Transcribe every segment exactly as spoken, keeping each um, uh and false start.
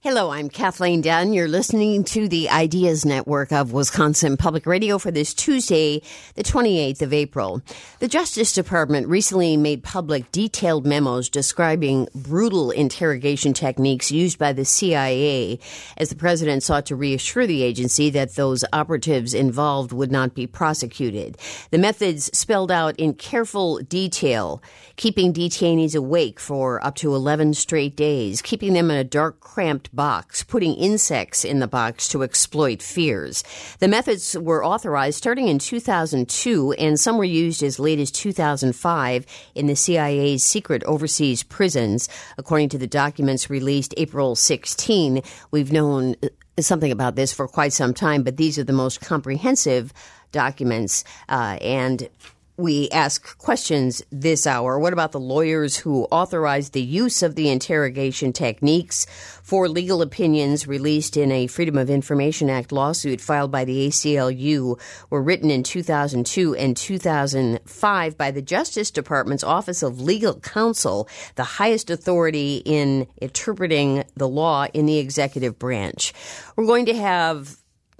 Hello, I'm Kathleen Dunn. You're listening to the Ideas Network of Wisconsin Public Radio for this Tuesday, the twenty-eighth of April. The Justice Department recently made public detailed memos describing brutal interrogation techniques used by the C I A as the president sought to reassure the agency that those operatives involved would not be prosecuted. The methods spelled out in careful detail, keeping detainees awake for up to eleven straight days, keeping them in a dark, cramped box, putting insects in the box to exploit fears. The methods were authorized starting in two thousand two, and some were used as late as two thousand five in the C I A's secret overseas prisons. According to the documents released April sixteenth, we've known something about this for quite some time, but these are the most comprehensive documents, uh, and we ask questions this hour. What about the lawyers who authorized the use of the interrogation techniques? Four legal opinions released in a Freedom of Information Act lawsuit filed by the A C L U were written in two thousand two and two thousand five by the Justice Department's Office of Legal Counsel, the highest authority in interpreting the law in the executive branch. We're going to have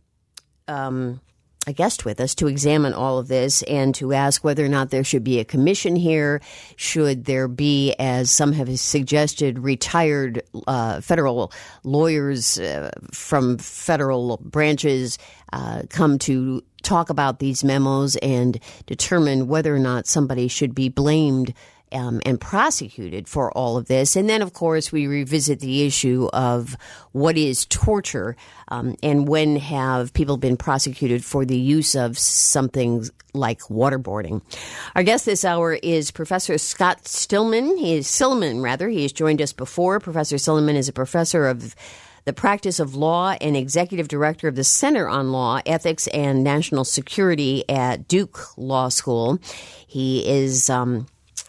Um, a guest with us to examine all of this and to ask whether or not there should be a commission here. Should there be, as some have suggested, retired uh, federal lawyers uh, from federal branches uh, come to talk about these memos and determine whether or not somebody should be blamed Um, and prosecuted for all of this. And then, of course, we revisit the issue of what is torture um, and when have people been prosecuted for the use of something like waterboarding. Our guest this hour is Professor Scott Stillman. He is Silliman, rather. He has joined us before. Professor Silliman is a professor of the practice of law and executive director of the Center on Law, Ethics, and National Security at Duke Law School. He is Um,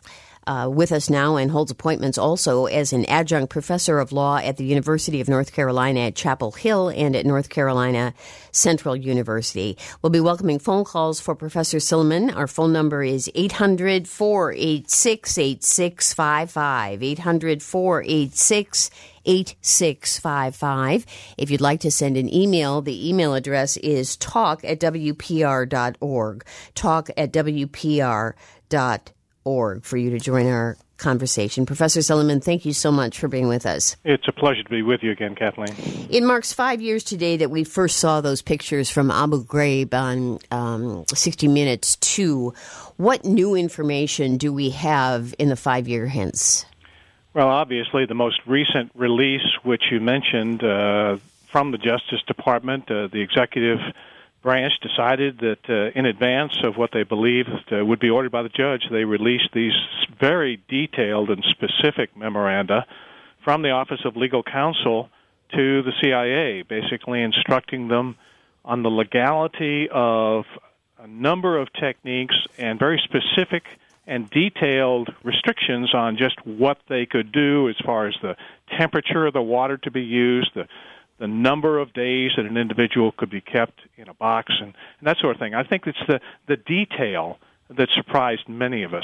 Uh, with us now and holds appointments also as an adjunct professor of law at the University of North Carolina at Chapel Hill and at North Carolina Central University. We'll be welcoming phone calls for Professor Silliman. Our phone number is eight hundred, four eight six, eight six five five, eight hundred, four eight six, eight six five five. If you'd like to send an email, the email address is talk at w p r dot org, talk at w p r dot org. Org for you to join our conversation. Professor Silliman, thank you so much for being with us. It's a pleasure to be with you again, Kathleen. It marks five years today that we first saw those pictures from Abu Ghraib on um, sixty minutes two. What new information do we have in the five-year hence? Well, obviously, the most recent release, which you mentioned, uh, from the Justice Department, uh, the executive branch decided that uh, in advance of what they believed uh, would be ordered by the judge, they released these very detailed and specific memoranda from the Office of Legal Counsel to the C I A, basically instructing them on the legality of a number of techniques and very specific and detailed restrictions on just what they could do as far as the temperature of the water to be used, the the number of days that an individual could be kept in a box, and, and that sort of thing. I think it's the, the detail that surprised many of us.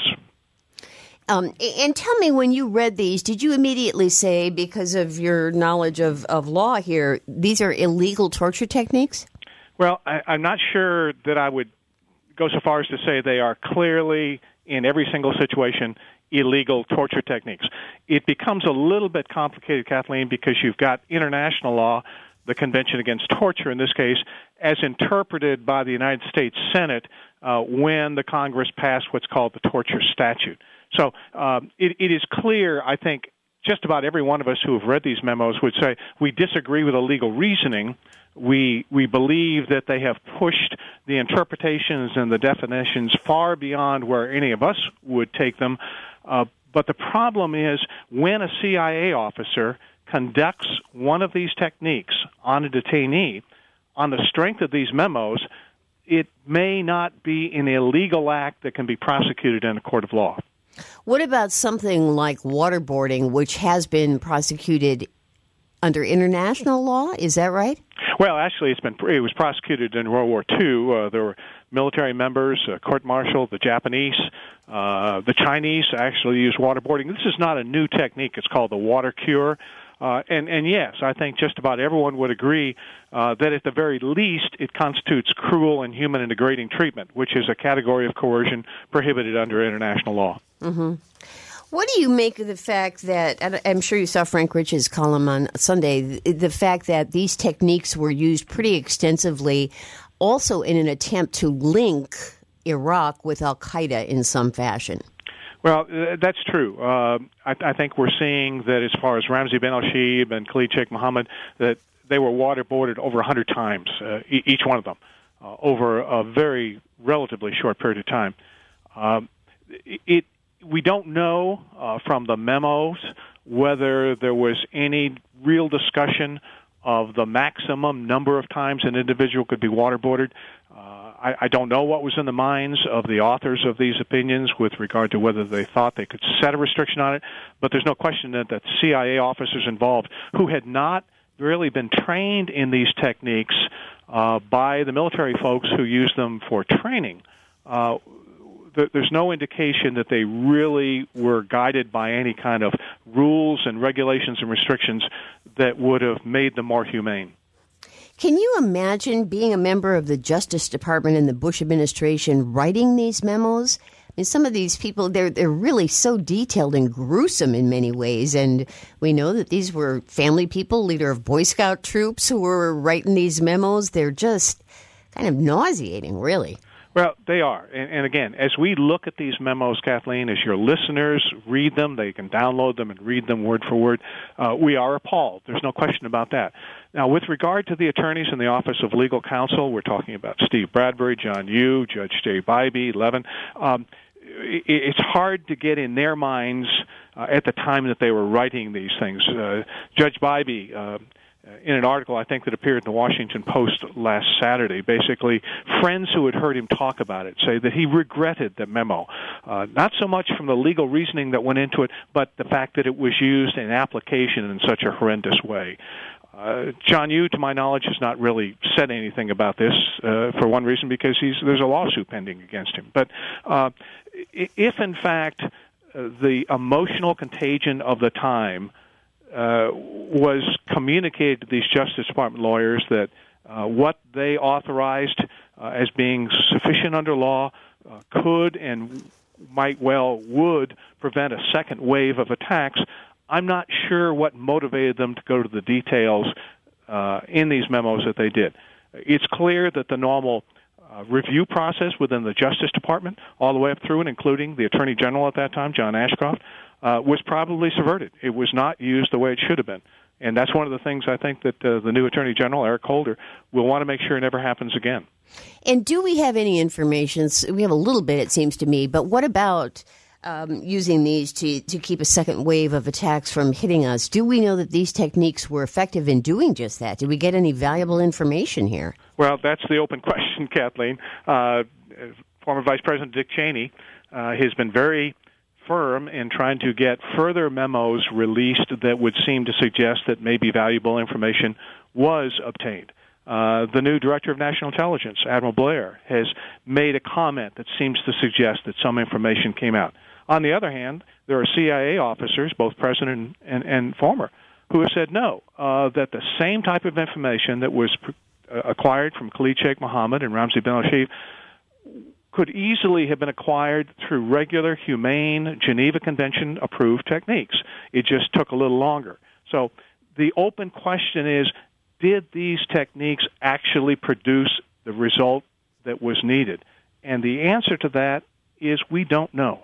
Um, and tell me, when you read these, did you immediately say, because of your knowledge of, of law here, these are illegal torture techniques? Well, I, I'm not sure that I would go so far as to say they are clearly, in every single situation, illegal torture techniques. It becomes a little bit complicated, Kathleen, because you've got international law, the Convention Against Torture in this case, as interpreted by the United States Senate uh, when the Congress passed what's called the torture statute. So um, it, it is clear, I think, just about every one of us who have read these memos would say we disagree with the legal reasoning. We we believe that they have pushed the interpretations and the definitions far beyond where any of us would take them. Uh, but the problem is when a C I A officer conducts one of these techniques on a detainee, on the strength of these memos, it may not be an illegal act that can be prosecuted in a court of law. What about something like waterboarding, which has been prosecuted under international law? Is that right? Well, actually, it's been it was prosecuted in World War Two. Uh, there were military members, uh, court-martial, the Japanese, uh, the Chinese actually used waterboarding. This is not a new technique. It's called the water cure. Uh, and, and yes, I think just about everyone would agree uh, that at the very least it constitutes cruel, inhuman, and degrading treatment, which is a category of coercion prohibited under international law. Mm-hmm. What do you make of the fact that, I'm sure you saw Frank Rich's column on Sunday, the fact that these techniques were used pretty extensively also in an attempt to link Iraq with al-Qaeda in some fashion? Well, that's true. Uh, I, I think we're seeing that as far as Ramzi bin al-Shibh and Khalid Sheikh Mohammed, that they were waterboarded over one hundred times, uh, e- each one of them, uh, over a very relatively short period of time. Um, it We don't know uh, from the memos whether there was any real discussion of the maximum number of times an individual could be waterboarded. Uh, I, I don't know what was in the minds of the authors of these opinions with regard to whether they thought they could set a restriction on it, but there's no question that the C I A officers involved who had not really been trained in these techniques uh, by the military folks who use them for training, uh, there's no indication that they really were guided by any kind of rules and regulations and restrictions that would have made them more humane. Can you imagine being a member of the Justice Department in the Bush administration writing these memos? I mean, some of these people, they're, they're really so detailed and gruesome in many ways, and we know that these were family people, leader of Boy Scout troops who were writing these memos. They're just kind of nauseating, really. Well, they are. And, and again, as we look at these memos, Kathleen, as your listeners read them, they can download them and read them word for word, uh, we are appalled. There's no question about that. Now, with regard to the attorneys in the Office of Legal Counsel, we're talking about Steve Bradbury, John Yoo, Judge Jay Bybee, Levin. Um, it, it's hard to get in their minds uh, at the time that they were writing these things. Uh, Judge Bybee, uh, in an article, I think, that appeared in the Washington Post last Saturday, basically friends who had heard him talk about it say that he regretted the memo, uh, not so much from the legal reasoning that went into it, but the fact that it was used in application in such a horrendous way. Uh, John Yoo, to my knowledge, has not really said anything about this, uh, for one reason, because he's, there's a lawsuit pending against him. But uh, if, in fact, uh, the emotional contagion of the time Uh, was communicated to these Justice Department lawyers that uh, what they authorized uh, as being sufficient under law uh, could and might well would prevent a second wave of attacks, I'm not sure what motivated them to go to the details uh, in these memos that they did. It's clear that the normal uh, review process within the Justice Department, all the way up through and including the Attorney General at that time, John Ashcroft, Uh, was probably subverted. It was not used the way it should have been. And that's one of the things I think that uh, the new Attorney General, Eric Holder, will want to make sure never happens again. And do we have any information? We have a little bit, it seems to me, but what about um, using these to, to keep a second wave of attacks from hitting us? Do we know that these techniques were effective in doing just that? Did we get any valuable information here? Well, that's the open question, Kathleen. Uh, former Vice President Dick Cheney uh, has been very firm in trying to get further memos released that would seem to suggest that maybe valuable information was obtained. Uh, the new Director of National Intelligence, Admiral Blair, has made a comment that seems to suggest that some information came out. On the other hand, there are C I A officers, both present and, and, and former, who have said no, uh, that the same type of information that was uh, acquired from Khalid Sheikh Mohammed and Ramzi bin al-Shibh could easily have been acquired through regular, humane, Geneva Convention-approved techniques. It just took a little longer. So the open question is, did these techniques actually produce the result that was needed? And the answer to that is we don't know.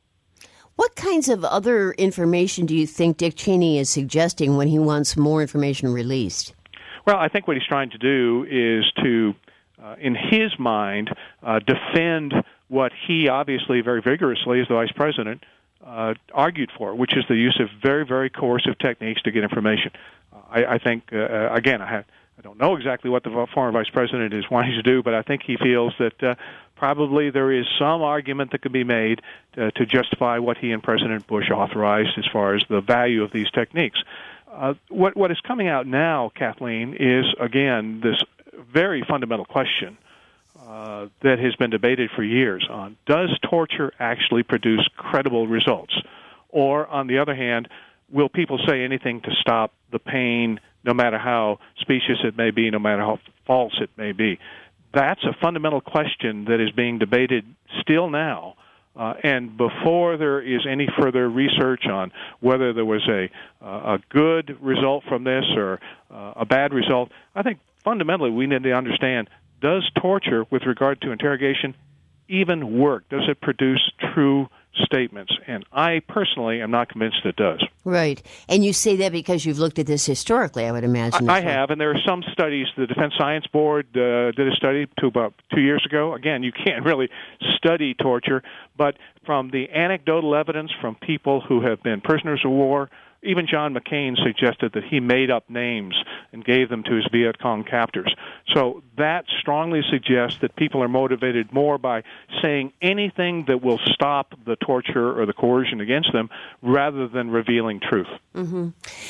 What kinds of other information do you think Dick Cheney is suggesting when he wants more information released? Well, I think what he's trying to do is to Uh, in his mind, uh, defend what he obviously very vigorously, as the Vice President, uh, argued for, which is the use of very, very coercive techniques to get information. Uh, I, I think, uh, again, I, have, I don't know exactly what the former Vice President is wanting to do, but I think he feels that uh, probably there is some argument that can be made to, to justify what he and President Bush authorized as far as the value of these techniques. Uh, what, what is coming out now, Kathleen, is, again, this very fundamental question uh, that has been debated for years on, does torture actually produce credible results? Or, on the other hand, will people say anything to stop the pain, no matter how specious it may be, no matter how false it may be? That's a fundamental question that is being debated still now. Uh, and before there is any further research on whether there was a uh, a good result from this or uh, a bad result, I think fundamentally we need to understand, does torture with regard to interrogation even work? Does it produce true statements? And I personally am not convinced it does. Right. And you say that because you've looked at this historically, I would imagine. I, I have, and there are some studies. The Defense Science Board uh, did a study to about two years ago. Again, you can't really study torture, but from the anecdotal evidence from people who have been prisoners of war, even John McCain suggested that he made up names and gave them to his Viet Cong captors. So that strongly suggests that people are motivated more by saying anything that will stop the torture or the coercion against them rather than revealing truth. Mm-hmm.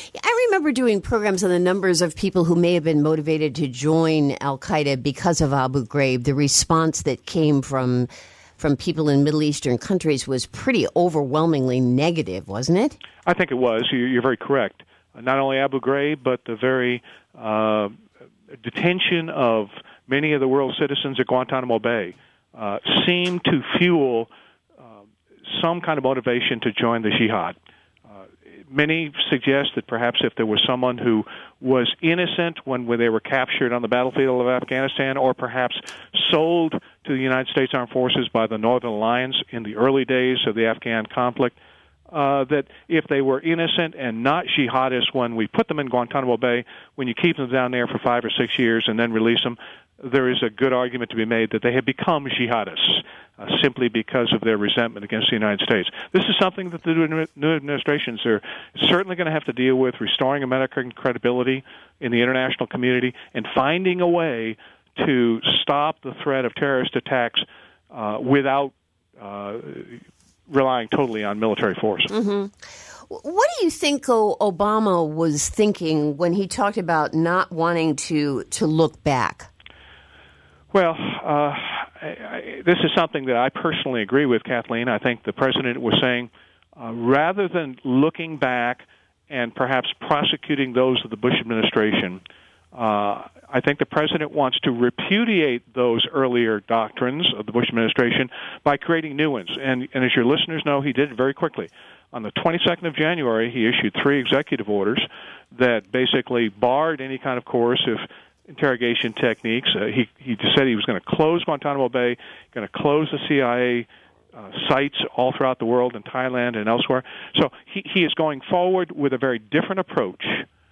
I remember doing programs on the numbers of people who may have been motivated to join al-Qaeda because of Abu Ghraib. The response that came from from people in Middle Eastern countries was pretty overwhelmingly negative, wasn't it? I think it was. You're very correct. Not only Abu Ghraib, but the very uh, detention of many of the world's citizens at Guantanamo Bay uh, seemed to fuel uh, some kind of motivation to join the jihad. Uh, many suggest that perhaps if there was someone who was innocent when, when they were captured on the battlefield of Afghanistan, or perhaps sold to the United States Armed Forces by the Northern Alliance in the early days of the Afghan conflict, uh, that if they were innocent and not jihadists when we put them in Guantanamo Bay, when you keep them down there for five or six years and then release them, there is a good argument to be made that they have become jihadists uh, simply because of their resentment against the United States. This is something that the new administrations are certainly going to have to deal with, restoring American credibility in the international community and finding a way to stop the threat of terrorist attacks uh, without uh, relying totally on military force. Mm-hmm. What do you think Obama was thinking when he talked about not wanting to, to look back? Well, uh, I, I, this is something that I personally agree with, Kathleen. I think the president was saying, uh, rather than looking back and perhaps prosecuting those of the Bush administration, uh, I think the president wants to repudiate those earlier doctrines of the Bush administration by creating new ones. And, and as your listeners know, he did it very quickly. On the twenty-second of January, he issued three executive orders that basically barred any kind of coercive interrogation techniques. Uh, he he said he was going to close Guantanamo Bay, going to close the C I A uh, sites all throughout the world, in Thailand and elsewhere. So he, he is going forward with a very different approach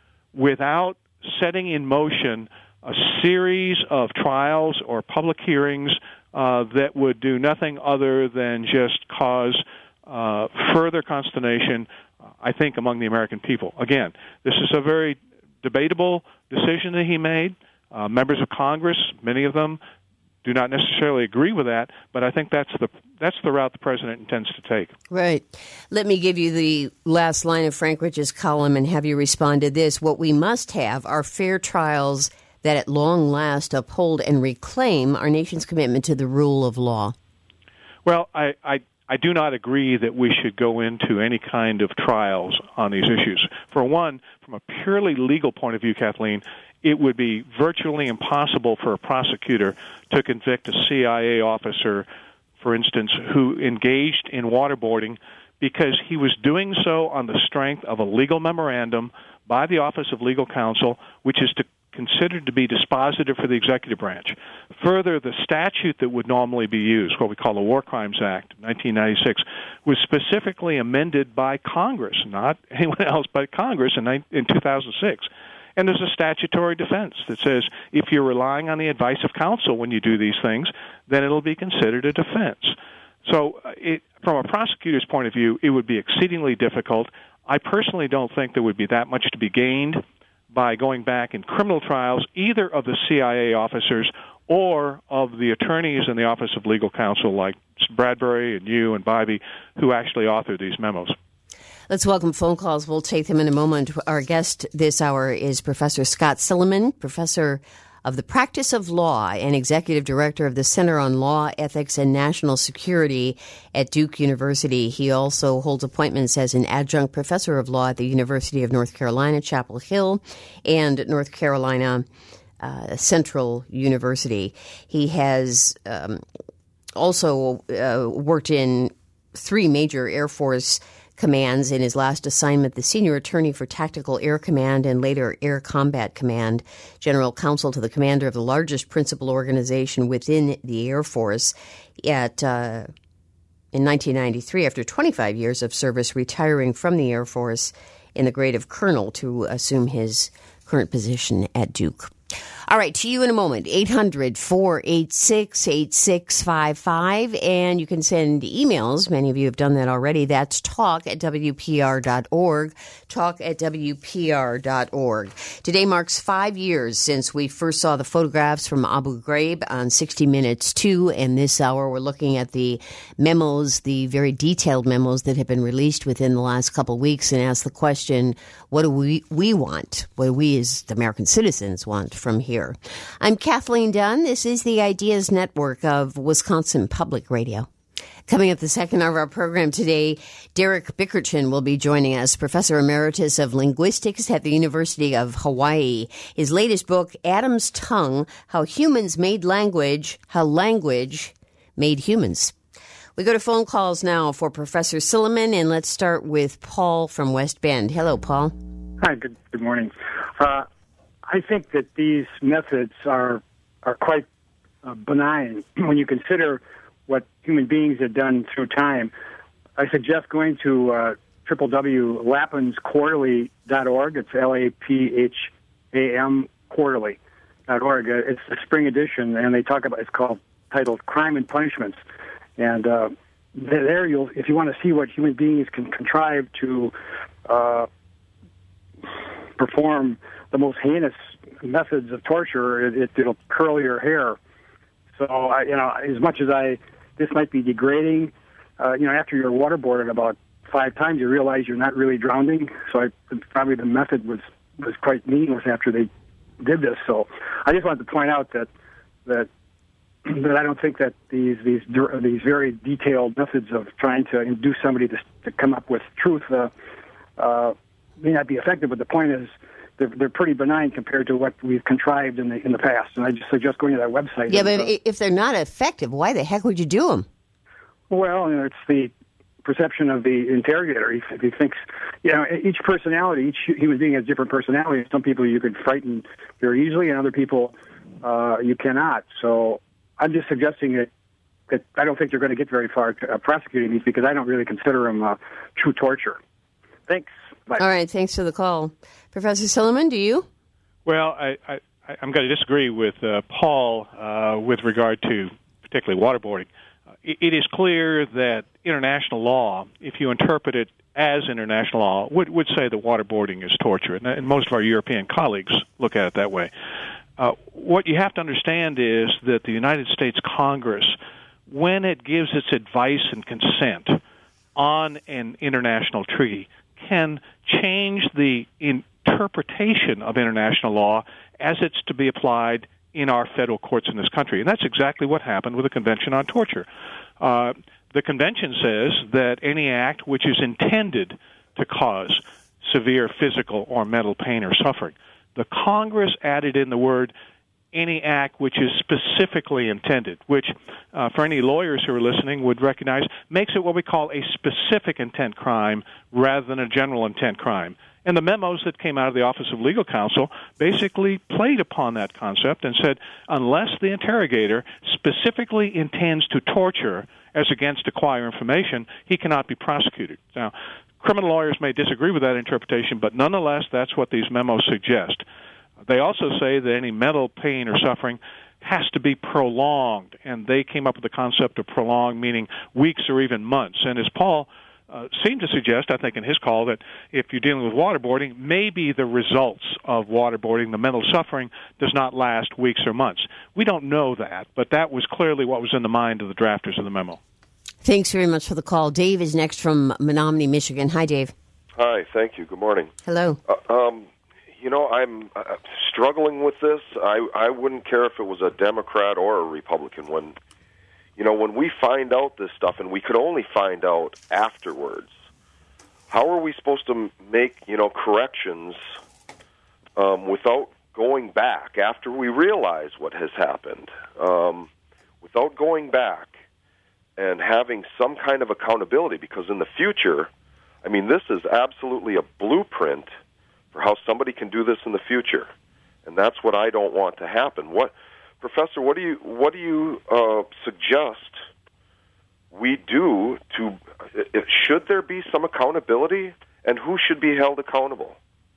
without setting in motion a series of trials or public hearings uh, that would do nothing other than just cause uh, further consternation, uh, I think, among the American people. Again, this is a very debatable decision that he made. Uh, members of Congress, many of them, do not necessarily agree with that, but I think that's the that's the route the president intends to take. Right. Let me give you the last line of Frank Rich's column and have you respond to this. What we must have are fair trials that at long last uphold and reclaim our nation's commitment to the rule of law. Well, I, I, I do not agree that we should go into any kind of trials on these issues. For one, from a purely legal point of view, Kathleen, it would be virtually impossible for a prosecutor to convict a C I A officer, for instance, who engaged in waterboarding because he was doing so on the strength of a legal memorandum by the Office of Legal Counsel, which is to, considered to be dispositive for the executive branch. Further, the statute that would normally be used, what we call the War Crimes Act, nineteen ninety-six, was specifically amended by Congress, not anyone else but Congress in, in two thousand six. And there's a statutory defense that says if you're relying on the advice of counsel when you do these things, then it'll be considered a defense. So it, from a prosecutor's point of view, it would be exceedingly difficult. I personally don't think there would be that much to be gained by going back in criminal trials, either of the C I A officers or of the attorneys in the Office of Legal Counsel like Bradbury and you and Bybee, who actually authored these memos. Let's welcome phone calls. We'll take them in a moment. Our guest this hour is Professor Scott Silliman, professor of the Practice of Law and executive director of the Center on Law, Ethics, and National Security at Duke University. He also holds appointments as an adjunct professor of law at the University of North Carolina, Chapel Hill, and North Carolina uh, Central University. He has um, also uh, worked in three major Air Force commands. In his last assignment, the senior attorney for Tactical Air Command and later Air Combat Command, general counsel to the commander of the largest principal organization within the Air Force. At uh, in nineteen ninety-three, after twenty-five years of service, retiring from the Air Force in the grade of colonel to assume his current position at Duke. All right, to you in a moment, eight hundred, four eight six, eight six five five, and you can send emails. Many of you have done that already. That's talk at W P R dot org, talk at W P R dot org. Today marks five years since we first saw the photographs from Abu Ghraib on sixty minutes two, and this hour we're looking at the memos, the very detailed memos that have been released within the last couple of weeks, and ask the question, what do we, we want, what do we as American citizens want from here? I'm Kathleen Dunn. This is the Ideas Network of Wisconsin Public Radio. Coming up the second hour of our program today, Derek Bickerton will be joining us, Professor Emeritus of Linguistics at the University of Hawaii. His latest book, Adam's Tongue, How Humans Made Language, How Language Made Humans. We go to phone calls now for Professor Silliman, and let's start with Paul from West Bend. Hello, Paul. Hi, good, good morning. Uh, I think that these methods are are quite uh, benign when you consider what human beings have done through time. I suggest going to uh, w w w dot laphams quarterly dot org. It's L A P H A M quarterly dot org. Uh, it's the spring edition, and they talk about, it's called, titled Crime and Punishments. And uh, there, you'll, if you want to see what human beings can contrive to uh, perform the most heinous methods of torture, it, it, it'll curl your hair. So, I, you know, as much as I, this might be degrading, uh, you know, after you're waterboarded about five times, you realize you're not really drowning. So I, probably the method was, was quite meaningless after they did this. So I just wanted to point out that that that I don't think that these these these very detailed methods of trying to induce somebody to, to come up with truth uh, uh, may not be effective. But the point is, they're, they're pretty benign compared to what we've contrived in the in the past. And I just suggest going to that website. Yeah, and, but uh, if they're not effective, why the heck would you do them? Well, you know, it's the perception of the interrogator. If, if he thinks, you know, each personality, each human being has different personalities. Some people you could frighten very easily, and other people uh, you cannot. So I'm just suggesting that, that I don't think they're going to get very far uh, prosecuting these, because I don't really consider them uh, true torture. Thanks. Bye. All right, thanks for the call. Professor Silliman, do you? Well, I, I, I'm going to disagree with uh, Paul uh, with regard to particularly waterboarding. Uh, it, it is clear that international law, if you interpret it as international law, would, would say that waterboarding is torture, and, and most of our European colleagues look at it that way. Uh, what you have to understand is that the United States Congress, when it gives its advice and consent on an international treaty, can change the interpretation of international law as it's to be applied in our federal courts in this country. And that's exactly what happened with the Convention on Torture. Uh, the Convention says that any act which is intended to cause severe physical or mental pain or suffering, the Congress added in the word any act which is specifically intended, which uh, for any lawyers who are listening would recognize makes it what we call a specific intent crime rather than a general intent crime. And the memos that came out of the Office of Legal Counsel basically played upon that concept and said, unless the interrogator specifically intends to torture as against acquire information, he cannot be prosecuted. Now, criminal lawyers may disagree with that interpretation, but nonetheless, that's what these memos suggest. They also say that any mental pain or suffering has to be prolonged, and they came up with the concept of prolonged, meaning weeks or even months. And as Paul uh, seemed to suggest, I think in his call, that if you're dealing with waterboarding, maybe the results of waterboarding, the mental suffering, does not last weeks or months. We don't know that, but that was clearly what was in the mind of the drafters of the memo. Thanks very much for the call. Dave is next from Menominee, Michigan. Hi, Dave. Hi, thank you. Good morning. Hello. Uh, um, you know, I'm uh, struggling with this. I, I wouldn't care if it was a Democrat or a Republican. When, you know, when we find out this stuff, and we could only find out afterwards, how are we supposed to make, you know, corrections um, without going back after we realize what has happened, um, without going back and having some kind of accountability? Because in the future, I mean, this is absolutely a blueprint for how somebody can do this in the future, and that's what I don't want to happen. What, Professor? What do you what do you uh, suggest we do to? Should there be some accountability, and who should be held accountable?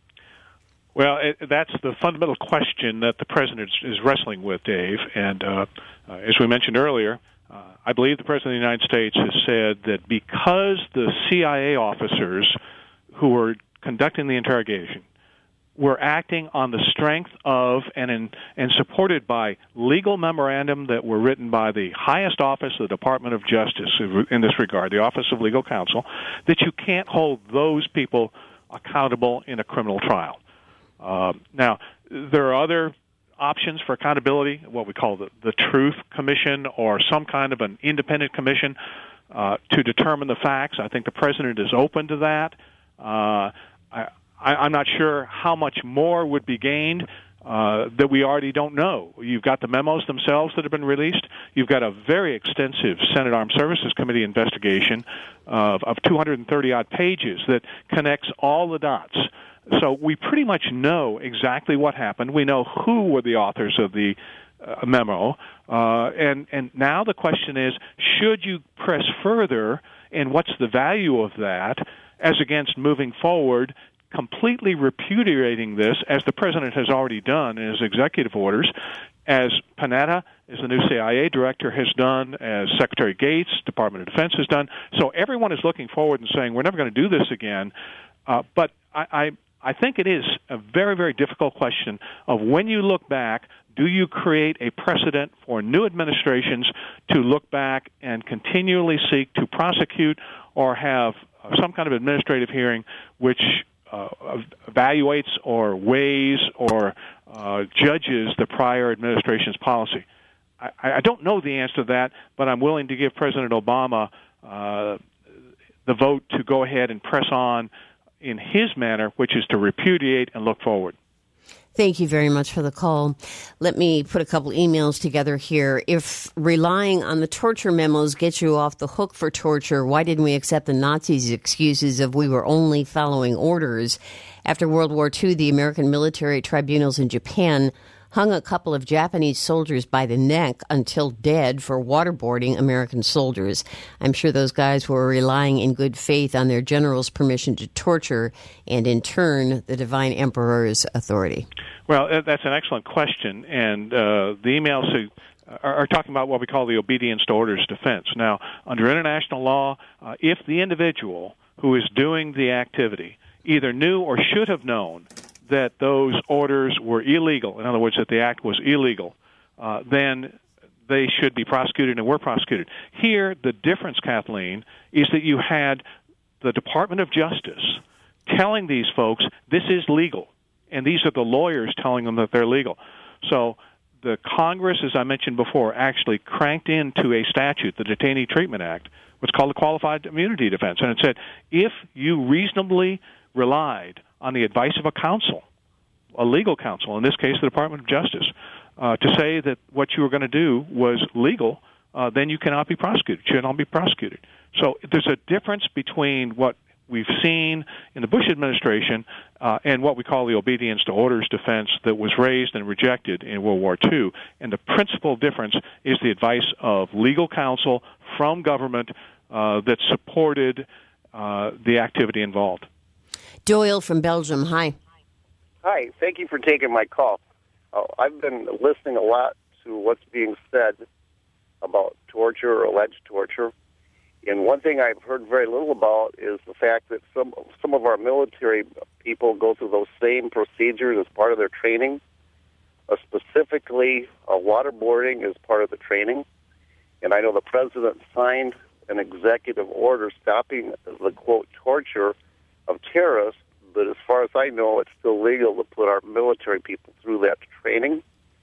Well, it, that's the fundamental question that the president is wrestling with, Dave. And uh, uh, as we mentioned earlier, uh, I believe the president of the United States has said that because the C I A officers who were conducting the interrogation were acting on the strength of and in, and supported by legal memorandum that were written by the highest office of the Department of Justice in this regard, the Office of Legal Counsel, that you can't hold those people accountable in a criminal trial. Uh, now, there are other options for accountability, what we call the, the Truth Commission or some kind of an independent commission uh, to determine the facts. I think the president is open to that. Uh, I, I, I'm not sure how much more would be gained uh, that we already don't know. You've got the memos themselves that have been released. You've got a very extensive Senate Armed Services Committee investigation of, of two hundred thirty-odd pages that connects all the dots. So we pretty much know exactly what happened. We know who were the authors of the uh, memo. Uh, and, and now the question is, should you press further, and what's the value of that, as against moving forward, completely repudiating this, as the president has already done in his executive orders, as Panetta, as the new C I A director, has done, as Secretary Gates, Department of Defense, has done. So everyone is looking forward and saying, we're never going to do this again. Uh, but I... I I think it is a very, very difficult question of when you look back, do you create a precedent for new administrations to look back and continually seek to prosecute or have some kind of administrative hearing which uh, evaluates or weighs or uh, judges the prior administration's policy? I, I don't know the answer to that, but I'm willing to give President Obama uh, the vote to go ahead and press on in his manner, which is to repudiate and look forward. Thank you very much for the call. Let me put a couple emails together here. If relying on the torture memos gets you off the hook for torture, why didn't we accept the Nazis' excuses of we were only following orders? After World War Two, the American military tribunals in Japan hung a couple of Japanese soldiers by the neck until dead for waterboarding American soldiers. I'm sure those guys were relying in good faith on their general's permission to torture and, in turn, the divine emperor's authority. Well, that's an excellent question, and uh, the emails are, are talking about what we call the obedience to orders defense. Now, under international law, uh, if the individual who is doing the activity either knew or should have known that those orders were illegal, in other words, that the act was illegal, uh, then they should be prosecuted and were prosecuted. Here, the difference, Kathleen, is that you had the Department of Justice telling these folks this is legal, and these are the lawyers telling them that they're legal. So the Congress, as I mentioned before, actually cranked into a statute, the Detainee Treatment Act, what's called the Qualified Immunity Defense, and it said if you reasonably relied on the advice of a counsel, a legal counsel, in this case the Department of Justice, uh, to say that what you were going to do was legal, uh, then you cannot be prosecuted, should not be prosecuted. So there's a difference between what we've seen in the Bush administration uh, and what we call the obedience to orders defense that was raised and rejected in World War Two. And the principal difference is the advice of legal counsel from government uh, that supported uh, the activity involved. Doyle from Belgium, hi. Hi, thank you for taking my call. Uh, I've been listening a lot to what's being said about torture or alleged torture. And one thing I've heard very little about is the fact that some some of our military people go through those same procedures as part of their training. Uh, specifically, uh, waterboarding is part of the training. And I know the president signed an executive order stopping the, quote, torture of terrorists but as far as I know, it's still legal to put our military people through that training.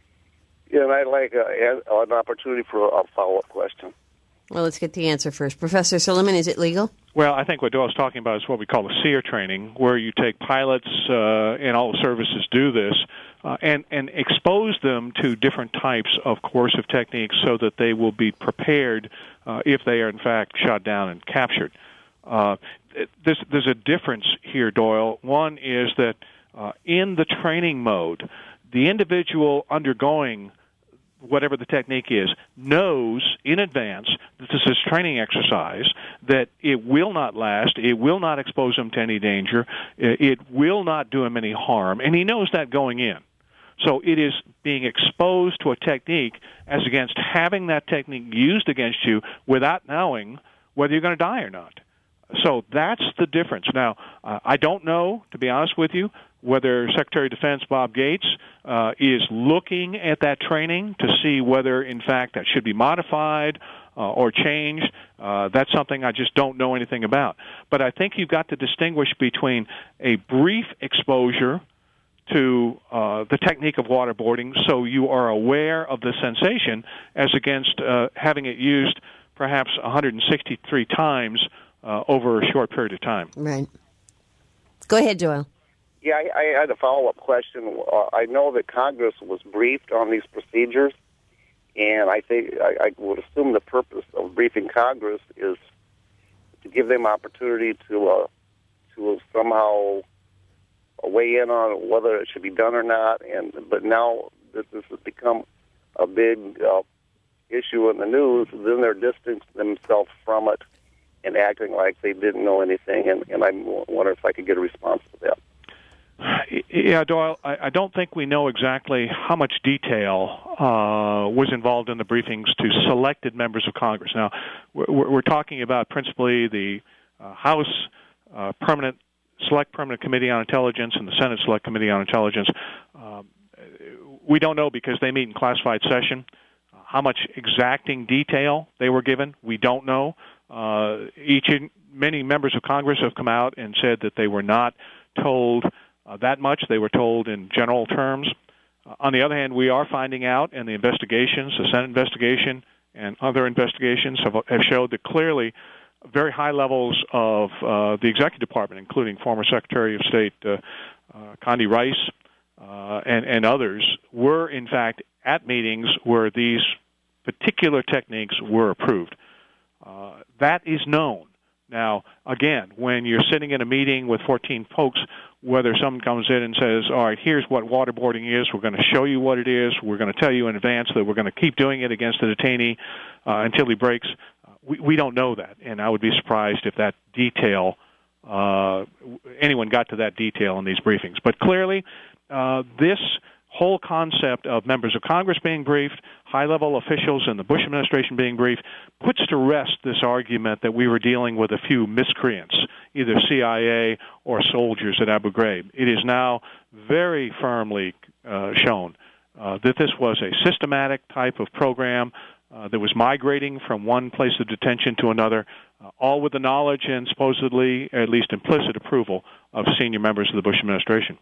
And I'd like a, an opportunity for a follow-up question. Well, let's get the answer first. Professor Silliman, is it legal? Well, I think what Doyle's talking about is what we call the SEER training, where you take pilots uh, and all the services do this uh, and, and expose them to different types of coercive techniques so that they will be prepared uh, if they are, in fact, shot down and captured. Uh, there's, there's a difference here, Doyle. One is that uh, in the training mode, the individual undergoing whatever the technique is, knows in advance that this is training exercise, that it will not last, it will not expose him to any danger, it will not do him any harm, and he knows that going in. So it is being exposed to a technique as against having that technique used against you without knowing whether you're going to die or not. So that's the difference. Now, uh, I don't know, to be honest with you, whether Secretary of Defense Bob Gates uh, is looking at that training to see whether, in fact, that should be modified uh, or changed. Uh, that's something I just don't know anything about. But I think you've got to distinguish between a brief exposure to uh, the technique of waterboarding so you are aware of the sensation as against uh, having it used perhaps one hundred sixty-three times uh, over a short period of time. Right. Go ahead, Doyle. Yeah, I, I had a follow-up question. Uh, I know that Congress was briefed on these procedures, and I think I, I would assume the purpose of briefing Congress is to give them opportunity to uh, to somehow weigh in on whether it should be done or not. And but now that this has become a big uh, issue in the news, then they're distancing themselves from it and acting like they didn't know anything. And, and I wonder if I could get a response to that. Yeah, Doyle, I, I don't think we know exactly how much detail uh, was involved in the briefings to selected members of Congress. Now, we're, we're talking about principally the uh, House uh, Permanent Select Permanent Committee on Intelligence and the Senate Select Committee on Intelligence. Um, we don't know because they meet in classified session. Uh, how much exacting detail they were given, we don't know. Uh, each many members of Congress have come out and said that they were not told Uh, that much. They were told in general terms. Uh, on the other hand, we are finding out, and the investigations, the Senate investigation and other investigations have, have showed that clearly very high levels of uh, the Executive Department, including former Secretary of State uh, uh, Condi Rice uh, and, and others, were in fact at meetings where these particular techniques were approved. Uh, that is known. Now, again, when you're sitting in a meeting with fourteen folks, whether someone comes in and says, all right, here's what waterboarding is, we're going to show you what it is, we're going to tell you in advance that we're going to keep doing it against the detainee uh, until he breaks, uh, we, we don't know that. And I would be surprised if that detail, uh, anyone got to that detail in these briefings. But clearly, uh, this whole concept of members of Congress being briefed, high-level officials in the Bush administration being briefed, puts to rest this argument that we were dealing with a few miscreants, either C I A or soldiers at Abu Ghraib. It is now very firmly uh, shown uh, that this was a systematic type of program uh, that was migrating from one place of detention to another, uh, all with the knowledge and supposedly, at least implicit approval of senior members of the Bush administration.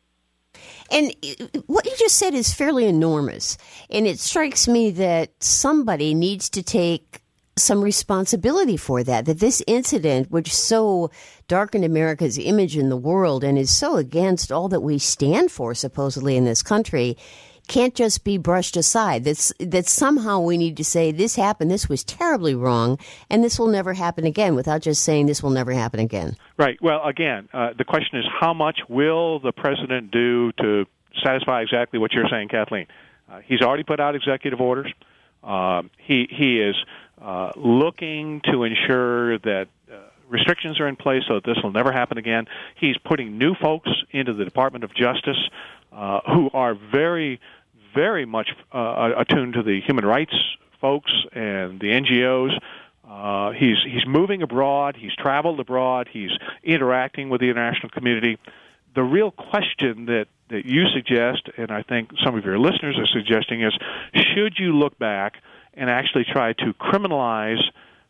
And what you just said is fairly enormous. And it strikes me that somebody needs to take some responsibility for that, that this incident, which so darkened America's image in the world and is so against all that we stand for, supposedly, in this country, can't just be brushed aside. That's, that somehow we need to say, this happened, this was terribly wrong, and this will never happen again, without just saying this will never happen again. Right. Well, again, uh, the question is how much will the president do to satisfy exactly what you're saying, Kathleen? Uh, he's already put out executive orders. Uh, he, he is uh, looking to ensure that uh, restrictions are in place so that this will never happen again. He's putting new folks into the Department of Justice uh, who are very very much uh, attuned to the human rights folks and the N G Os. Uh, he's he's moving abroad. He's traveled abroad. He's interacting with the international community. The real question that, that you suggest, and I think some of your listeners are suggesting, is should you look back and actually try to criminalize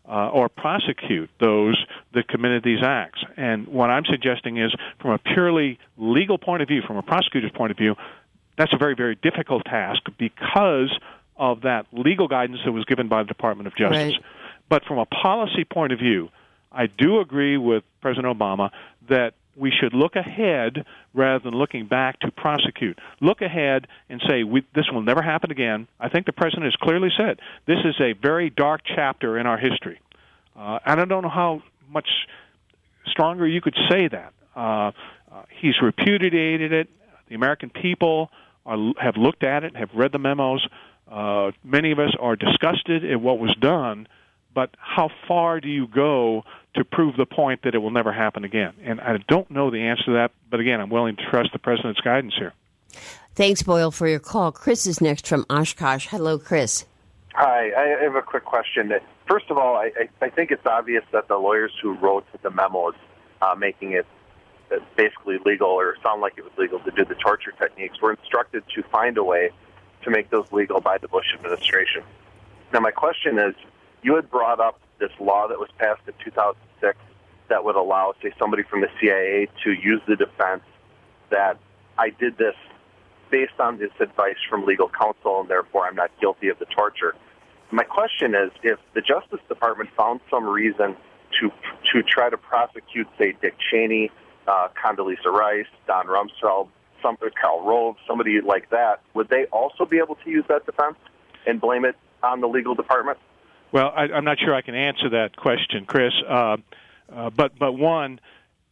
uh, or prosecute those that committed these acts. And what I'm suggesting is, from a purely legal point of view, from a prosecutor's point of view, that's a very, very difficult task because of that legal guidance that was given by the Department of Justice. Right. But from a policy point of view, I do agree with President Obama that we should look ahead rather than looking back to prosecute. Look ahead and say, we, this will never happen again. I think the President has clearly said this is a very dark chapter in our history. Uh, and I don't know how much stronger you could say that. Uh, uh, he's repudiated it. The American people are, have looked at it, have read the memos. Uh, many of us are disgusted at what was done. But how far do you go to prove the point that it will never happen again? And I don't know the answer to that, but again, I'm willing to trust the President's guidance here. Thanks, Boyle, for your call. Chris is next from Oshkosh. Hello, Chris. Hi, I have a quick question. First of all, I, I think it's obvious that the lawyers who wrote the memos uh, making it basically legal, or sound like it was legal to do the torture techniques, were instructed to find a way to make those legal by the Bush administration. Now, my question is, you had brought up this law that was passed in two thousand six that would allow, say, somebody from the C I A to use the defense that I did this based on this advice from legal counsel, and therefore I'm not guilty of the torture. My question is, if the Justice Department found some reason to to try to prosecute, say, Dick Cheney, uh, Condoleezza Rice, Don Rumsfeld, some, Karl Rove, somebody like that, would they also be able to use that defense and blame it on the legal department? Well, I, I'm not sure I can answer that question, Chris. Uh, uh, but but one,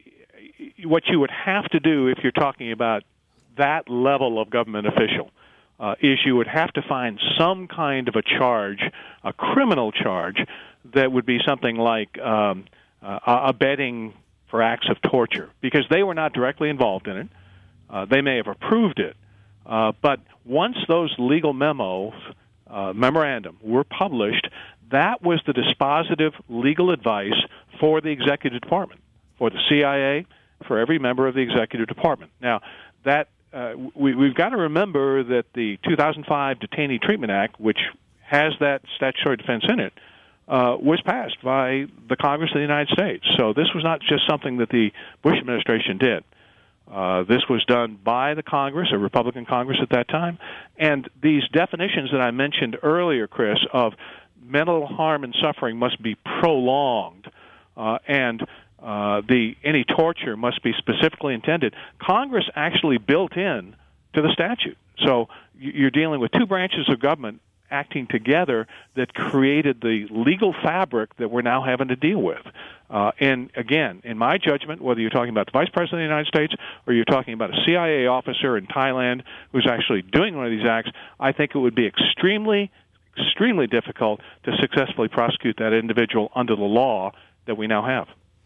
what you would have to do if you're talking about that level of government official uh, is you would have to find some kind of a charge, a criminal charge, that would be something like um, uh, abetting for acts of torture, because they were not directly involved in it. Uh, they may have approved it. Uh, but once those legal memos, uh, memorandum, were published, that was the dispositive legal advice for the executive department, for the C I A, for every member of the executive department. Now, that uh, we, we've got to remember that the two thousand five Detainee Treatment Act, which has that statutory defense in it, uh, was passed by the Congress of the United States. So this was not just something that the Bush administration did. Uh, this was done by the Congress, a Republican Congress at that time. And these definitions that I mentioned earlier, Chris, of mental harm and suffering must be prolonged, uh, and uh, the any torture must be specifically intended. Congress actually built in to the statute. So you're dealing with two branches of government acting together that created the legal fabric that we're now having to deal with. Uh, and again, in my judgment, whether you're talking about the Vice President of the United States or you're talking about a C I A officer in Thailand who's actually doing one of these acts, I think it would be extremely extremely difficult to successfully prosecute that individual under the law that we now have.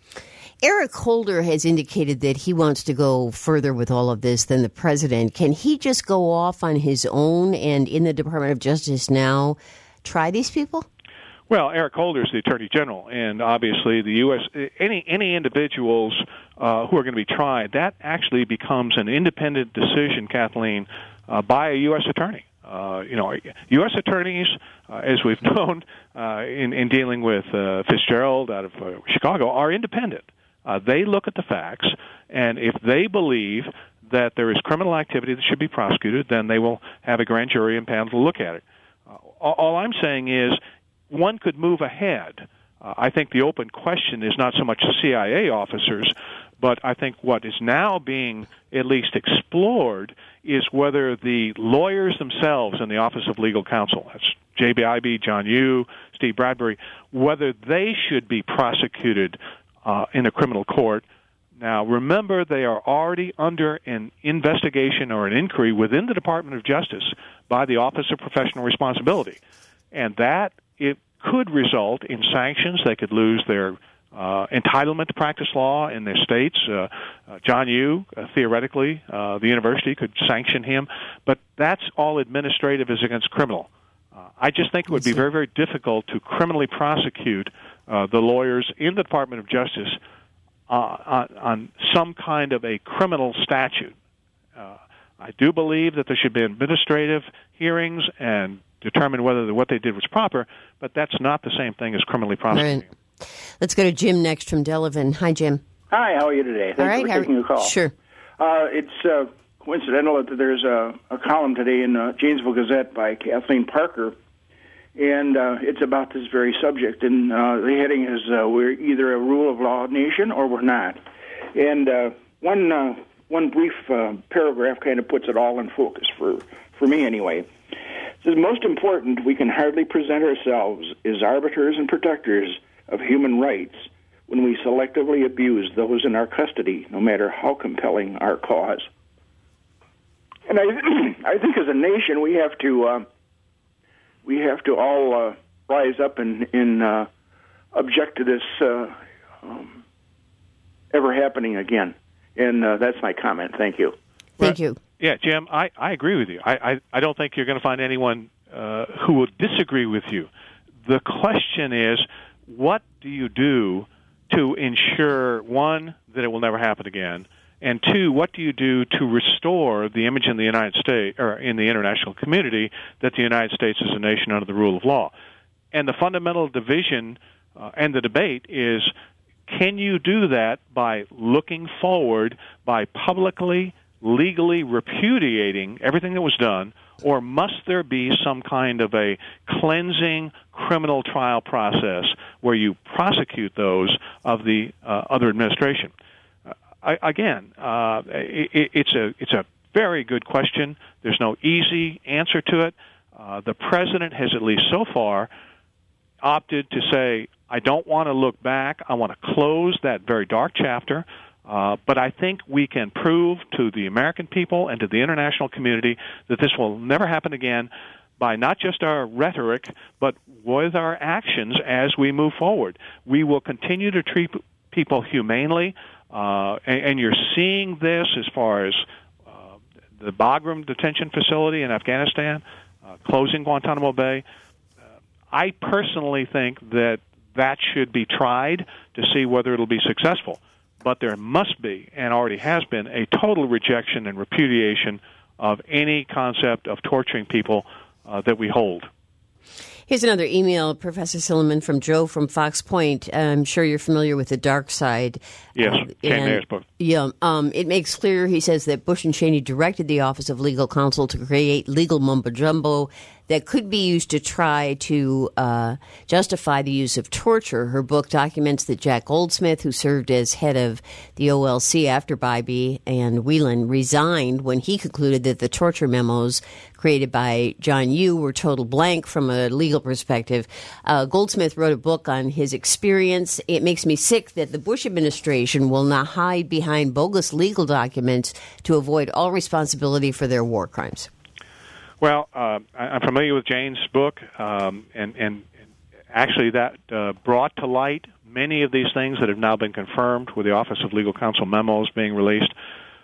Eric Holder has indicated that he wants to go further with all of this than the president. Can he just go off on his own and in the Department of Justice now try these people? Well, Eric Holder is the Attorney General, and obviously the U S any any individuals uh, who are going to be tried, that actually becomes an independent decision, Kathleen, uh, by a U S attorney. Uh, you know, U S attorneys, uh, as we've known uh, in, in dealing with uh, Fitzgerald out of uh, Chicago, are independent. Uh, they look at the facts, and if they believe that there is criminal activity that should be prosecuted, then they will have a grand jury and panel to look at it. Uh, all, all I'm saying is one could move ahead. Uh, I think the open question is not so much the C I A officers, but I think what is now being at least explored is whether the lawyers themselves in the Office of Legal Counsel, that's J B I B, John Yoo, Steve Bradbury, whether they should be prosecuted uh, in a criminal court. Now, remember, they are already under an investigation or an inquiry within the Department of Justice by the Office of Professional Responsibility. And that, it could result in sanctions. They could lose their uh, entitlement to practice law in their states. Uh, uh, John Yoo, uh, theoretically, uh, the university could sanction him. But that's all administrative as against criminal. Uh, I just think it would be very, very difficult to criminally prosecute uh, the lawyers in the Department of Justice uh, on, on some kind of a criminal statute. Uh, I do believe that there should be administrative hearings and determine whether what they did was proper, but that's not the same thing as criminally prosecuting. Right. Let's go to Jim next from Delavan. Hi, Jim. Hi, how are you today? Thanks All right, for taking a call. Sure. Uh, it's uh, coincidental that there's a, a column today in the Janesville Gazette by Kathleen Parker, and uh, it's about this very subject. And uh, the heading is uh, we're either a rule of law nation or we're not. And uh, one uh, one brief uh, paragraph kind of puts it all in focus for, for me anyway. It says, most important, we can hardly present ourselves as arbiters and protectors of human rights when we selectively abuse those in our custody, no matter how compelling our cause. And I, I think as a nation, we have to uh, we have to all uh, rise up and, and uh, object to this uh, um, ever happening again. And uh, that's my comment. Thank you. Thank you. Yeah, Jim, I, I agree with you. I, I, I don't think you're going to find anyone uh, who will disagree with you. The question is, what do you do to ensure, one, that it will never happen again, and two, what do you do to restore the image in the United States or in the international community that the United States is a nation under the rule of law? And the fundamental division uh, and the debate is, can you do that by looking forward, by publicly, legally repudiating everything that was done, or must there be some kind of a cleansing criminal trial process where you prosecute those of the uh, other administration? Uh, I, again, uh, it, it's a it's a very good question. There's no easy answer to it. Uh, the president has, at least so far, opted to say, I don't want to look back. I want to close that very dark chapter. Uh, but I think we can prove to the American people and to the international community that this will never happen again by not just our rhetoric, but with our actions as we move forward. We will continue to treat people humanely, uh, and, and you're seeing this as far as uh, the Bagram detention facility in Afghanistan, uh, closing Guantanamo Bay. Uh, I personally think that that should be tried to see whether it'll be successful. But there must be, and already has been, a total rejection and repudiation of any concept of torturing people uh, that we hold. Here's another email, Professor Silliman, from Joe from Fox Point. I'm sure you're familiar with The Dark Side. Yes, uh, Kane Mayer's book. Yeah, um, it makes clear, he says, that Bush and Cheney directed the Office of Legal Counsel to create legal mumbo-jumbo that could be used to try to uh, justify the use of torture. Her book documents that Jack Goldsmith, who served as head of the O L C after Bybee and Whelan, resigned when he concluded that the torture memos created by John Yoo were total blank from a legal perspective. Uh, Goldsmith wrote a book on his experience. It makes me sick that the Bush administration will not hide behind bogus legal documents to avoid all responsibility for their war crimes. Well, uh, I'm familiar with Jane's book, um, and, and actually that uh, brought to light many of these things that have now been confirmed with the Office of Legal Counsel memos being released.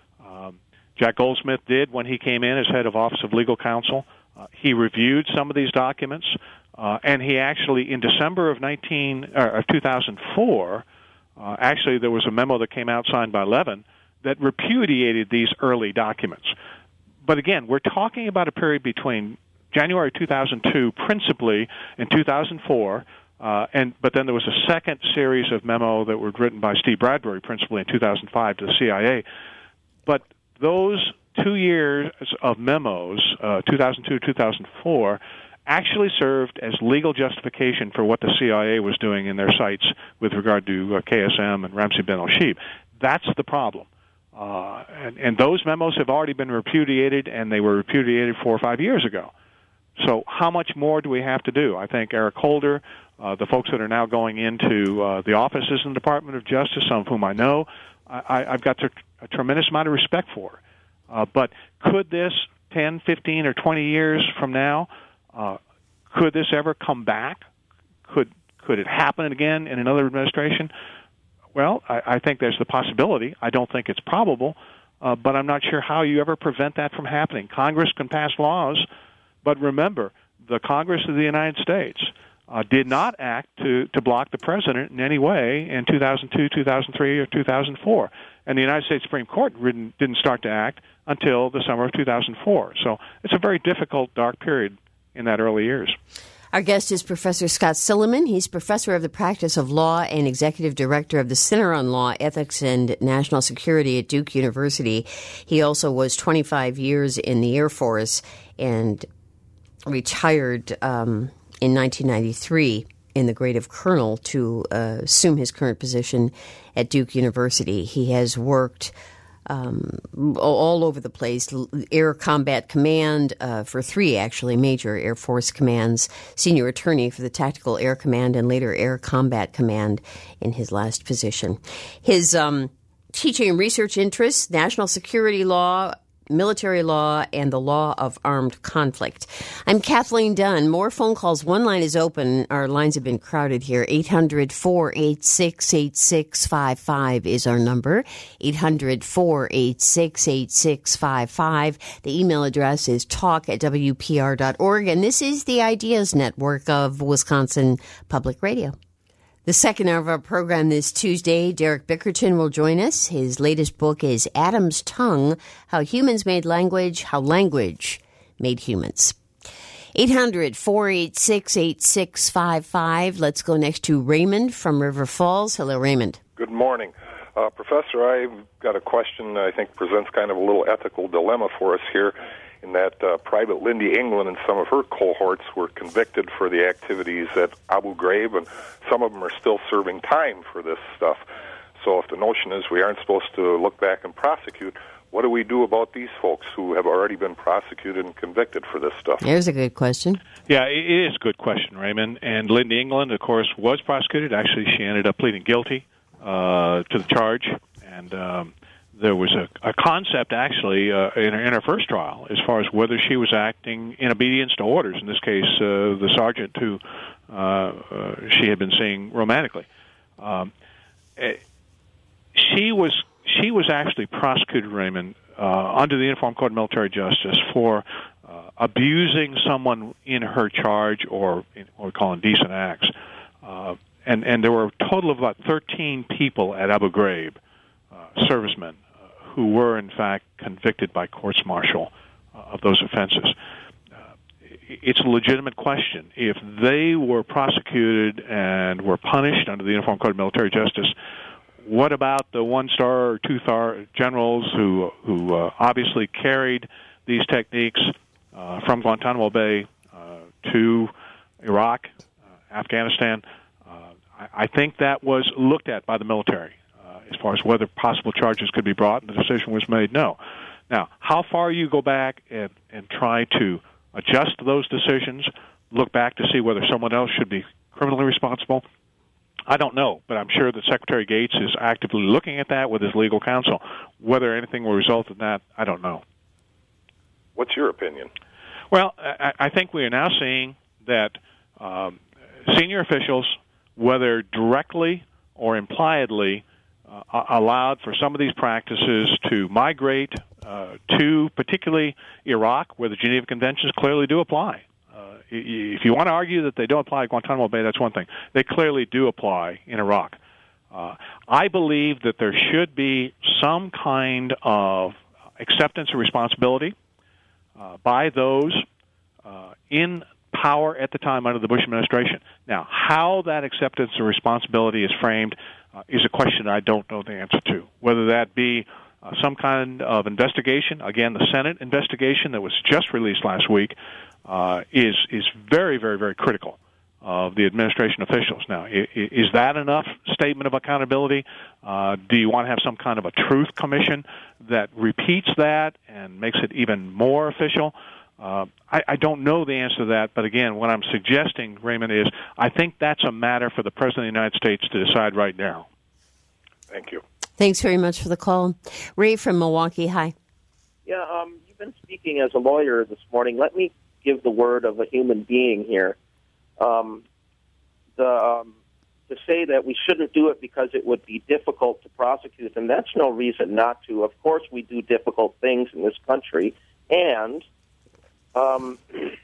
Um, Jack Goldsmith did when he came in as head of Office of Legal Counsel. Uh, he reviewed some of these documents, uh, and he actually, in December of nineteen or of two thousand four, uh, actually there was a memo that came out signed by Levin that repudiated these early documents. But again, we're talking about a period between January two thousand two, principally, and two thousand four, uh, and but then there was a second series of memo that were written by Steve Bradbury, principally in two thousand five, to the C I A. But those two years of memos, uh, two thousand two, two thousand four, actually served as legal justification for what the C I A was doing in their sites with regard to uh, K S M and Ramzi Ben Al-Shib. That's the problem. Uh, and, and those memos have already been repudiated, and they were repudiated four or five years ago. So how much more do we have to do? I think Eric Holder, uh, the folks that are now going into uh, the offices in the Department of Justice, some of whom I know, I, I've got a, a tremendous amount of respect for. Uh, but could this ten, fifteen, or twenty years from now, uh, could this ever come back? Could could it happen again in another administration? Well, I, I think there's the possibility. I don't think it's probable, uh, but I'm not sure how you ever prevent that from happening. Congress can pass laws, but remember, the Congress of the United States uh, did not act to, to block the president in any way in two thousand two, two thousand three, or two thousand four. And the United States Supreme Court didn't, didn't start to act until the summer of two thousand four. So it's a very difficult, dark period in that early years. Our guest is Professor Scott Silliman. He's professor of the practice of law and executive director of the Center on Law, Ethics, and National Security at Duke University. He also was twenty-five years in the Air Force and retired um, in nineteen ninety-three in the grade of colonel to uh, assume his current position at Duke University. He has worked Um, all over the place, Air Combat Command uh, for three, actually, major Air Force commands, senior attorney for the Tactical Air Command, and later Air Combat Command in his last position. His um, teaching and research interests, national security law, military law, and the law of armed conflict. I'm Kathleen Dunn. More phone calls. One line is open. Our lines have been crowded here. eight hundred, four eight six, eight six five five is our number. eight hundred, four eight six, eight six five five. The email address is talk at w p r dot org. And this is the Ideas Network of Wisconsin Public Radio. The second hour of our program this Tuesday, Derek Bickerton will join us. His latest book is Adam's Tongue, How Humans Made Language, How Language Made Humans. eight hundred, four eight six, eight six five five. Let's go next to Raymond from River Falls. Hello, Raymond. Good morning. Uh, Professor, I've got a question that I think presents kind of a little ethical dilemma for us here, in that uh, Private Lindy England and some of her cohorts were convicted for the activities at Abu Ghraib, and some of them are still serving time for this stuff. So if the notion is we aren't supposed to look back and prosecute, what do we do about these folks who have already been prosecuted and convicted for this stuff? There's a good question. Yeah, it is a good question, Raymond. And Lindy England, of course, was prosecuted. Actually, she ended up pleading guilty uh, to the charge, and um, there was a, a concept, actually, uh, in, her, in her first trial as far as whether she was acting in obedience to orders, in this case, uh, the sergeant who uh, uh, she had been seeing romantically. Um, she was she was actually prosecuted, Raymond, uh, under the Uniform Code of Military Justice for uh, abusing someone in her charge, or in what we call indecent acts. Uh, and, and there were a total of about thirteen people at Abu Ghraib, uh, servicemen, who were, in fact, convicted by courts-martial uh, of those offenses. Uh, it's a legitimate question. If they were prosecuted and were punished under the Uniform Code of Military Justice, what about the one-star or two-star generals who, who uh, obviously carried these techniques uh, from Guantanamo Bay uh, to Iraq, uh, Afghanistan? Uh, I, I think that was looked at by the military as far as whether possible charges could be brought, and the decision was made no. Now, how far you go back and, and try to adjust those decisions, look back to see whether someone else should be criminally responsible, I don't know, but I'm sure that Secretary Gates is actively looking at that with his legal counsel. Whether anything will result in that, I don't know. What's your opinion? Well, I, I think we are now seeing that um, senior officials, whether directly or impliedly, Uh, allowed for some of these practices to migrate uh, to particularly Iraq, where the Geneva Conventions clearly do apply. Uh, if you want to argue that they don't apply at Guantanamo Bay, that's one thing. They clearly do apply in Iraq. Uh, I believe that there should be some kind of acceptance of responsibility uh, by those uh, in power at the time under the Bush administration. Now, how that acceptance of responsibility is framed uh, is a question I don't know the answer to. Whether that be uh, some kind of investigation, again, the Senate investigation that was just released last week, uh, is is very, very, very critical of the administration officials. Now, is that enough statement of accountability? Uh, do you want to have some kind of a truth commission that repeats that and makes it even more official? Uh, I, I don't know the answer to that, but again, what I'm suggesting, Raymond, is I think that's a matter for the President of the United States to decide right now. Thank you. Thanks very much for the call. Ray from Milwaukee, hi. Yeah, um, you've been speaking as a lawyer this morning. Let me give the word of a human being here. Um, the, um, to say that we shouldn't do it because it would be difficult to prosecute them, that's no reason not to. Of course we do difficult things in this country, and Um,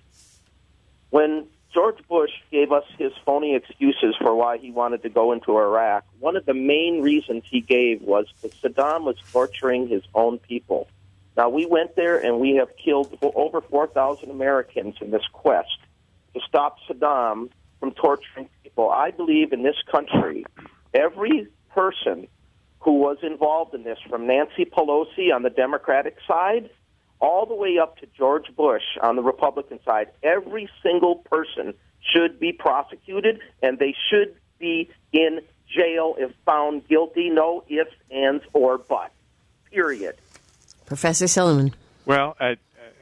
when George Bush gave us his phony excuses for why he wanted to go into Iraq, one of the main reasons he gave was that Saddam was torturing his own people. Now, we went there and we have killed over four thousand Americans in this quest. to stop Saddam from torturing people. I believe in this country, every person who was involved in this, from Nancy Pelosi on the Democratic side all the way up to George Bush on the Republican side, every single person should be prosecuted, and they should be in jail if found guilty. No ifs, ands, or buts. Period. Professor Silliman. Well, I, I,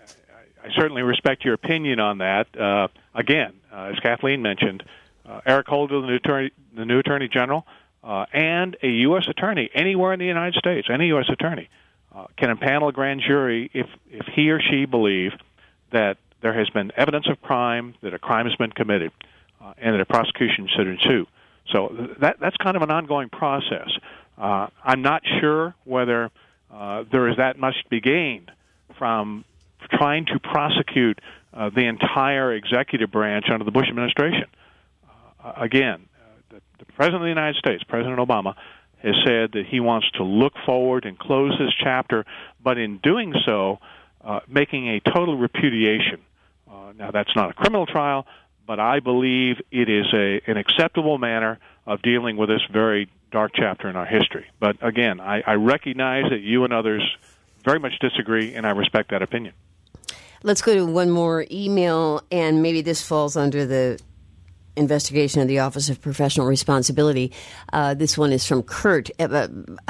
I certainly respect your opinion on that. Uh, again, uh, as Kathleen mentioned, uh, Eric Holder, the new attorney, the new attorney general, uh, and a U S attorney anywhere in the United States, any U S attorney, uh, can impanel a grand jury if, if he or she believe that there has been evidence of crime, that a crime has been committed, uh, and that a prosecution should ensue. So that that's kind of an ongoing process. Uh, I'm not sure whether uh, there is that much to be gained from trying to prosecute uh, the entire executive branch under the Bush administration. Uh, again, uh, the, the President of the United States, President Obama, has said that he wants to look forward and close this chapter, but in doing so, uh, making a total repudiation. Uh, now, that's not a criminal trial, but I believe it is a, an acceptable manner of dealing with this very dark chapter in our history. But again, I, I recognize that you and others very much disagree, and I respect that opinion. Let's go to one more email, and maybe this falls under the investigation of the Office of Professional Responsibility. Uh, this one is from Kurt. Uh,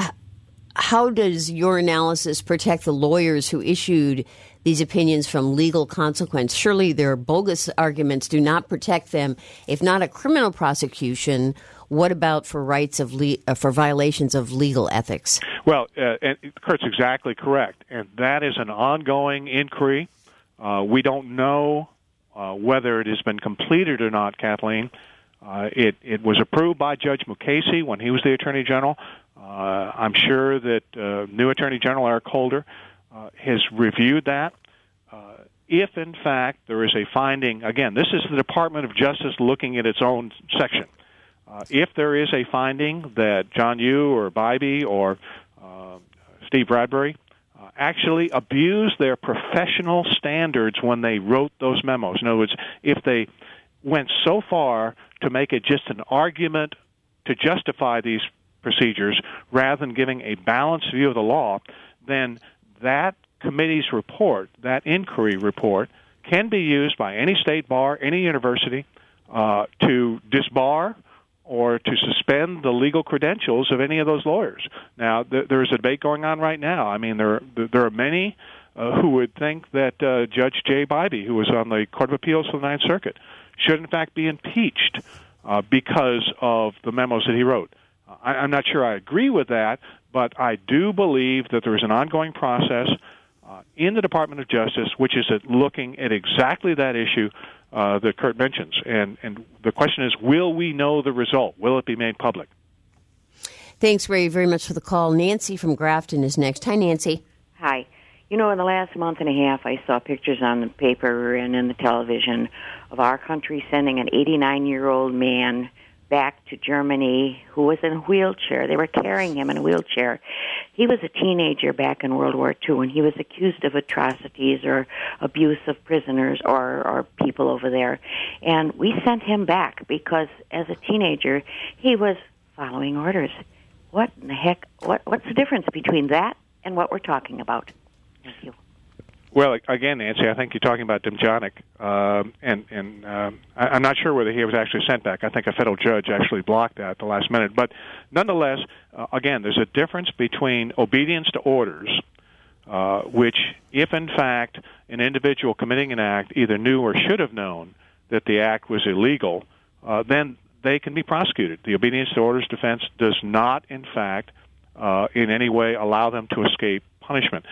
how does your analysis protect the lawyers who issued these opinions from legal consequence? Surely their bogus arguments do not protect them. If not a criminal prosecution, what about for rights of le- uh, for violations of legal ethics? Well, uh, and Kurt's exactly correct, and that is an ongoing inquiry. Uh, we don't know uh, whether it has been completed or not, Kathleen. Uh, it, it was approved by Judge Mukasey when he was the Attorney General. Uh, I'm sure that uh, new Attorney General Eric Holder uh, has reviewed that. Uh, if, in fact, there is a finding, again, this is the Department of Justice looking at its own section. Uh, if there is a finding that John Yoo or Bybee or uh, Steve Bradbury uh, actually abused their professional standards when they wrote those memos, in other words, if they went so far to make it just an argument to justify these procedures rather than giving a balanced view of the law, then that committee's report, that inquiry report, can be used by any state bar, any university, uh, to disbar or to suspend the legal credentials of any of those lawyers. Now, th- there's a debate going on right now. I mean, there there are many uh, who would think that uh, Judge Jay Bybee, who was on the Court of Appeals for the Ninth Circuit, should in fact be impeached uh, because of the memos that he wrote. Uh, I, I'm not sure I agree with that, but I do believe that there is an ongoing process uh, in the Department of Justice which is at looking at exactly that issue uh, that Kurt mentions. And, and the question is, will we know the result? Will it be made public? Thanks, Ray, very much for the call. Nancy from Grafton is next. Hi, Nancy. Hi. You know, in the last month and a half, I saw pictures on the paper and in the television of our country sending an eighty-nine-year-old man back to Germany who was in a wheelchair. They were carrying him in a wheelchair. He was a teenager back in World War Two, and he was accused of atrocities or abuse of prisoners or, or people over there. And we sent him back because, as a teenager, he was following orders. What in the heck? What, what's the difference between that and what we're talking about? Thank you. Well, again, Nancy, I think you're talking about Demjanjuk, um, and, and um, I, I'm not sure whether he was actually sent back. I think a federal judge actually blocked that at the last minute. But nonetheless, uh, again, there's a difference between obedience to orders, uh, which, if in fact an individual committing an act either knew or should have known that the act was illegal, uh, then they can be prosecuted. The obedience to orders defense does not, in fact, uh, in any way allow them to escape punishment.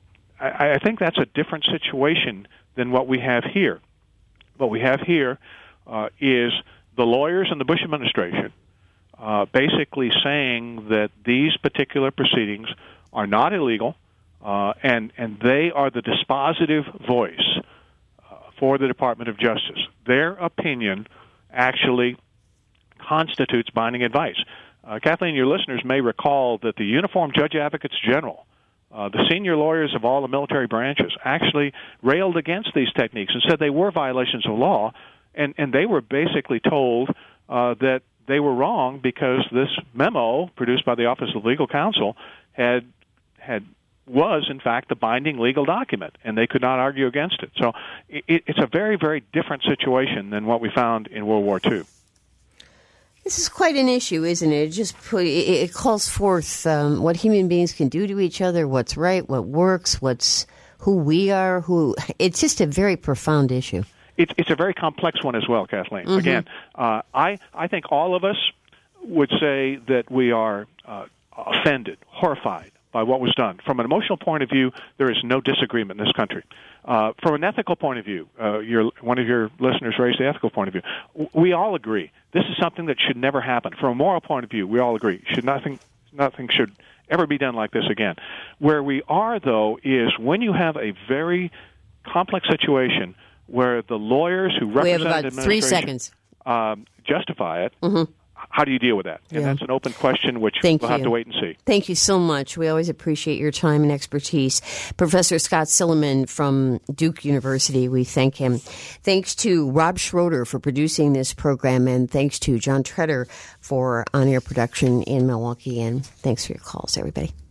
I think that's a different situation than what we have here. What we have here uh, is the lawyers in the Bush administration uh, basically saying that these particular proceedings are not illegal, uh, and, and they are the dispositive voice uh, for the Department of Justice. Their opinion actually constitutes binding advice. Uh, Kathleen, your listeners may recall that the Uniform Judge Advocates General, Uh, the senior lawyers of all the military branches, actually railed against these techniques and said they were violations of law, and and they were basically told uh, that they were wrong because this memo produced by the Office of Legal Counsel had had was in fact the binding legal document, and they could not argue against it. So it, it's a very, very different situation than what we found in World War Two. This is quite an issue, isn't it? It just put, it calls forth um, what human beings can do to each other, what's right, what works, what's who we are. Who it's just a very profound issue. It's it's a very complex one as well, Kathleen. Mm-hmm. Again, uh, I I think all of us would say that we are uh, offended, horrified by what was done. From an emotional point of view, there is no disagreement in this country. Uh, from an ethical point of view, uh, your, one of your listeners raised the ethical point of view. We all agree this is something that should never happen. From a moral point of view, we all agree should nothing nothing should ever be done like this again. Where we are, though, is when you have a very complex situation where the lawyers who represent we have about administration three seconds. Um, justify it. Mm-hmm. How do you deal with that? And yeah. that's an open question which Thank we'll you. have to wait and see. Thank you so much. We always appreciate your time and expertise. Professor Scott Silliman from Duke University, we thank him. Thanks to Rob Schroeder for producing this program, and thanks to John Treader for on-air production in Milwaukee. And thanks for your calls, everybody.